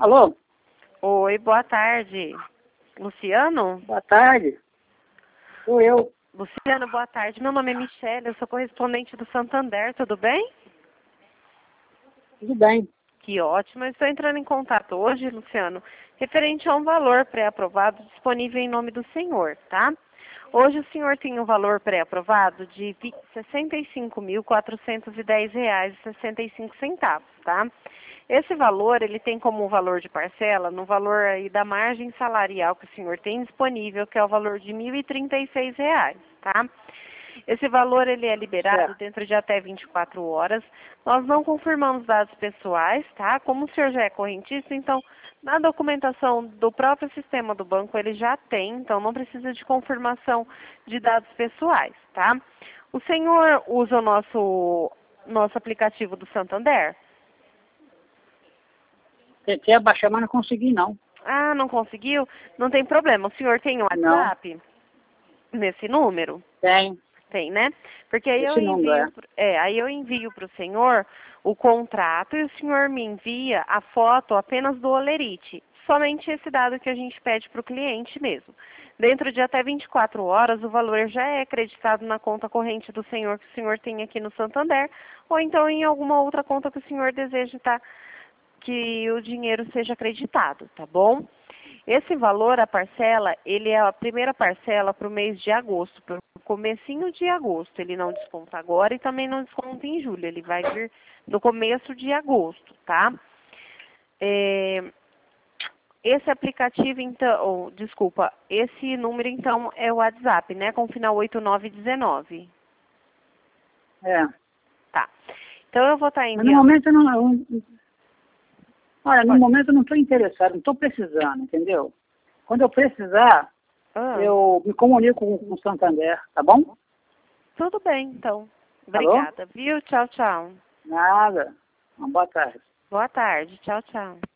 Alô? Oi, boa tarde. Luciano? Boa tarde. Sou eu. Luciano, boa tarde. Meu nome é Michele, eu sou correspondente do Santander, tudo bem? Tudo bem. Que ótimo. Eu estou entrando em contato hoje, Luciano, referente a um valor pré-aprovado disponível em nome do senhor, tá? Hoje o senhor tem um valor pré-aprovado de R$ 65.410,65, tá? Esse valor, ele tem como valor de parcela, no valor aí da margem salarial que o senhor tem disponível, que é o valor de R$ 1.036, tá? Esse valor, ele é liberado Certo. dentro de até 24 horas. Nós não confirmamos dados pessoais, tá? Como o senhor já é correntista, então, na documentação do próprio sistema do banco, ele já tem, então não precisa de confirmação de dados pessoais, tá? O senhor usa o nosso aplicativo do Santander? Tentei abaixar, mas não consegui, não. Ah, não conseguiu? Não tem problema. O senhor tem o Não. WhatsApp nesse número? Tem. Tem, né? Porque aí Esse número, aí eu envio para o senhor o contrato e o senhor me envia a foto apenas do holerite. Somente esse dado que a gente pede para o cliente mesmo. Dentro de até 24 horas, o valor já é acreditado na conta corrente do senhor que o senhor tem aqui no Santander, ou então em alguma outra conta que o senhor deseja que o dinheiro seja acreditado, tá bom? Esse valor, a parcela, ele é a primeira parcela para o mês de agosto, para o comecinho de agosto. Ele não desconta agora e também não desconta em julho. Ele vai vir no começo de agosto, tá? Esse aplicativo, então, desculpa, esse número, então, é o WhatsApp, né? Com o final 8919. é. Tá. Então, eu vou estar Mas no enviando... momento eu não... Olha, no Pode. momento eu não estou interessado, não estou precisando, entendeu? Quando eu precisar, Ah, eu me comunico com o Santander, tá bom? tudo bem, então. Alô? Obrigada, viu? Tchau, tchau. Nada. Uma boa tarde. Boa tarde. Tchau, tchau.